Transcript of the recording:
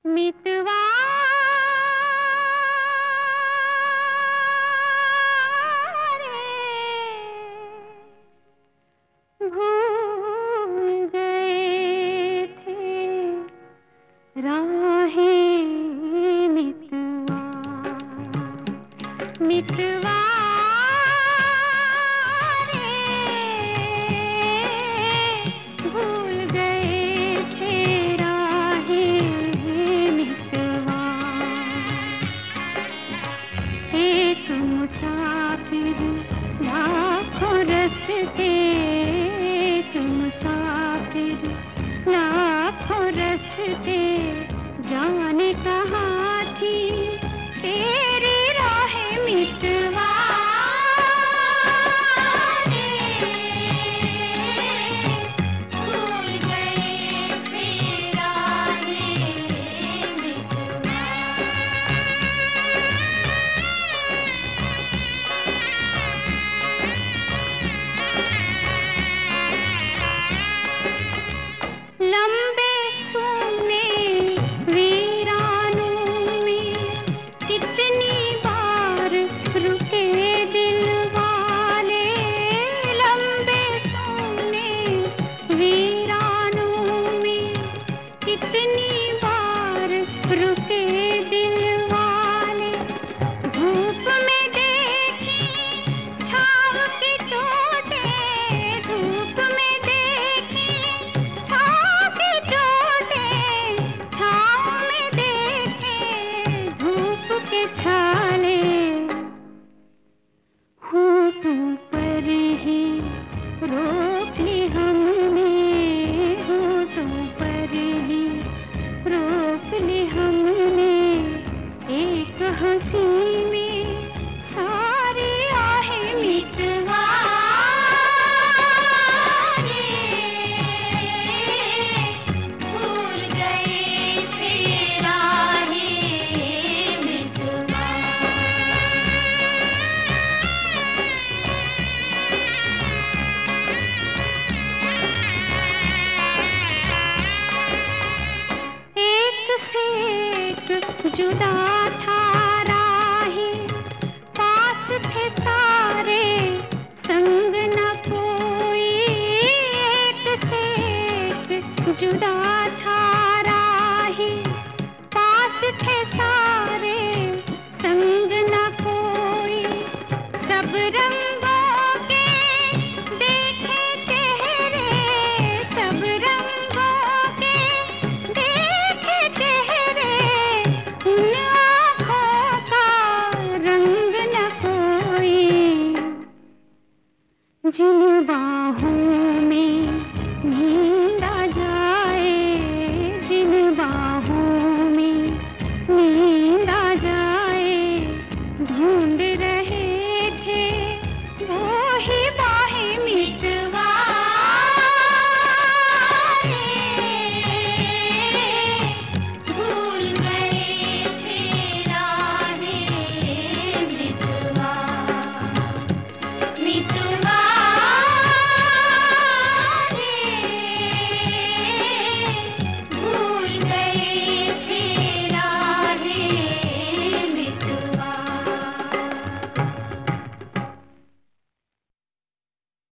मितवा रे भूल गए थे राहें मितवा मितवा रे भूल गए थे राहें मितवा एक मुसाफिर लाखों रस्ते एक मुसाफिर लाखों रस्ते जाने कहाँ थी तेरी राहें मितवा रे भूल गए थे राहें मितवा। लंबे सोने वीरानों में कितनी बार रुके दिल वाले लंबे सोने वीरानों में कितनी बार रुके दिल वाले धूप में देखी छाँव की चोटें धूप में देखी छाँव की चोटें छाँव में देखे धूप के छाले होठों पर ही रोक ली हमने होठों पर ही रोक ली हमने एक हंसी में सारी आहें मितवा रे भूल गए थे राहें मितवा। एक से एक जुदा था